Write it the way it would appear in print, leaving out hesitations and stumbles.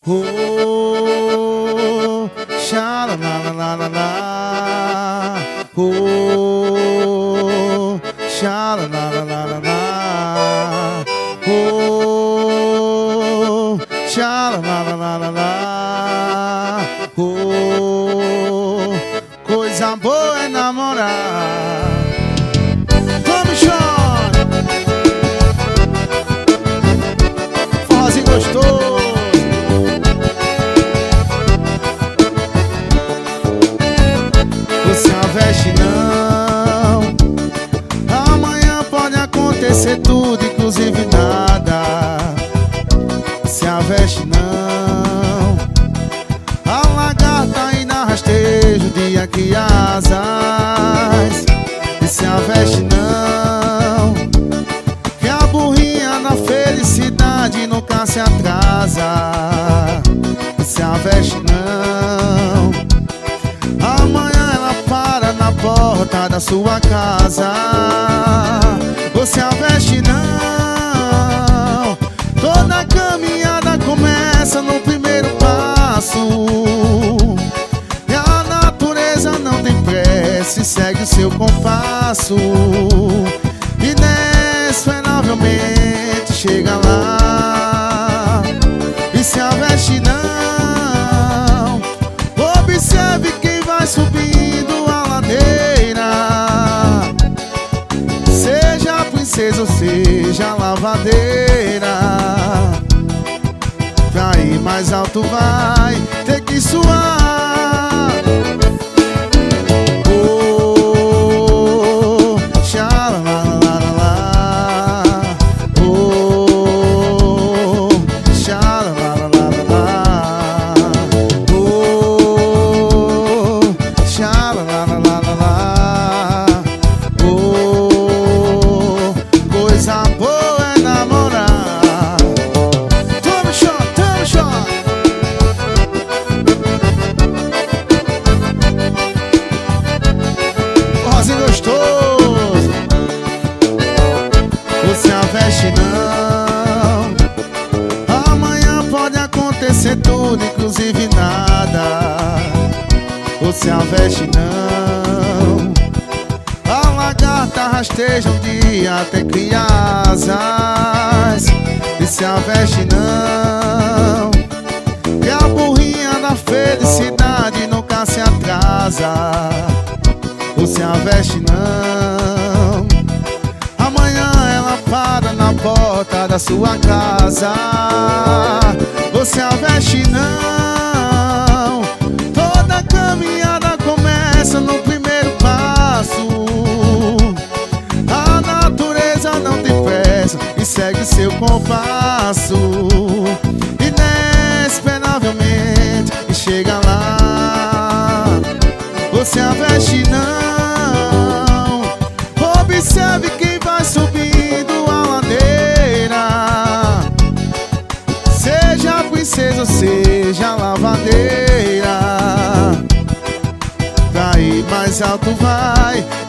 Oh, sha la la la la la la. Oh, sha la la la la la la. Oh, sha la la la la la la. Oh, coisa boa é namorar. Vamos, Sean! Forrozinho gostoso. Se aveste não, amanhã pode acontecer tudo, inclusive nada. Se aveste não, a lagarta ainda rasteja o dia que asas. E se aveste não, que a burrinha na felicidade nunca se atrasa. E se aveste não, amanhã ela para na porta da sua casa. Você a veste não, toda caminhada começa no primeiro passo. E a natureza não tem pressa e segue o seu compasso. Inesperavelmente chega lá. E se a veste não, observe quem vai subindo a ladeira. Seja a princesa ou seja a lavadeira, pra ir mais alto vai ter que suar. Oh, sha la la la la la. Oh, sha la la la la la. Coisa boa é namorar. Toma shot, toma shot. Forrozinho gostoso. Você a veste não, amanhã pode acontecer tudo, inclusive nada. Você a veste não, a lagarta rasteja um dia até criar asas. E se a veste não, que a burrinha da felicidade nunca se atrasa. Você a veste não, amanhã ela para na porta da sua casa. Você a veste não, toda caminhada começa no primeiro passo. A natureza não tem pressa e segue seu compasso. Inesperavelmente e chega lá. Você a veste não, observe quem vai subindo a ladeira. Seja a princesa ou seja a lavadeira, pra ir mais alto vai